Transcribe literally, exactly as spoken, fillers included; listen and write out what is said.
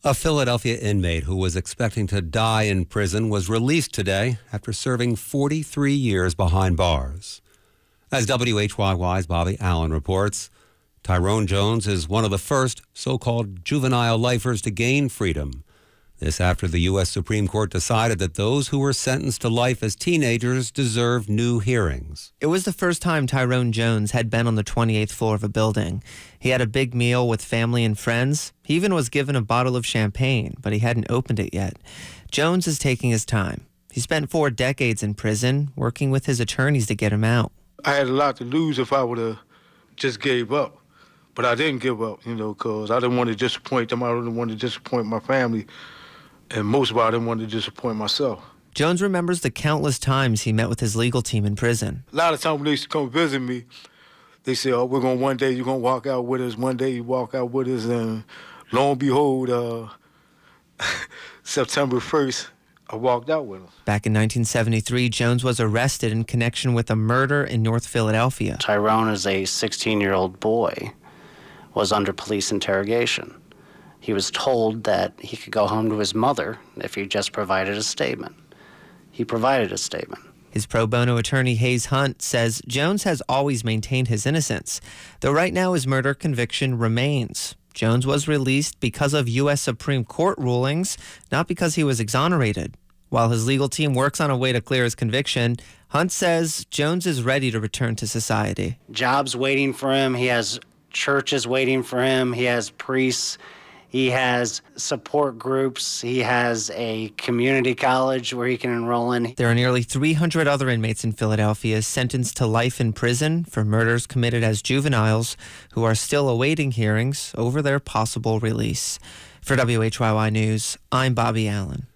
A Philadelphia inmate who was expecting to die in prison was released today after serving forty-three years behind bars. As W H Y Y's Bobby Allen reports, Tyrone Jones is one of the first so-called juvenile lifers to gain freedom. This after the U S Supreme Court decided that those who were sentenced to life as teenagers deserve new hearings. It was the first time Tyrone Jones had been on the twenty-eighth floor of a building. He had a big meal with family and friends. He even was given a bottle of champagne, but he hadn't opened it yet. Jones is taking his time. He spent four decades in prison, working with his attorneys to get him out. I had a lot to lose if I would have just gave up. But I didn't give up, you know, because I didn't want to disappoint them. I didn't want to disappoint my family. And most of all, I didn't want to disappoint myself. Jones remembers the countless times he met with his legal team in prison. A lot of times when they used to come visit me, they say, oh, we're going to one day you're going to walk out with us. One day you walk out with us. And lo and behold, uh, September first, I walked out with him. Back in nineteen seventy-three, Jones was arrested in connection with a murder in North Philadelphia. Tyrone, as a sixteen-year-old boy, was under police interrogation. He was told that he could go home to his mother if he just provided a statement. He provided a statement. His pro bono attorney, Hayes Hunt, says Jones has always maintained his innocence, though right now his murder conviction remains. Jones was released because of U S Supreme Court rulings, not because he was exonerated. While his legal team works on a way to clear his conviction, Hunt says Jones is ready to return to society. Jobs waiting for him. He has churches waiting for him. He has priests. He has support groups. He has a community college where he can enroll in. There are nearly three hundred other inmates in Philadelphia sentenced to life in prison for murders committed as juveniles who are still awaiting hearings over their possible release. For W H Y Y News, I'm Bobby Allen.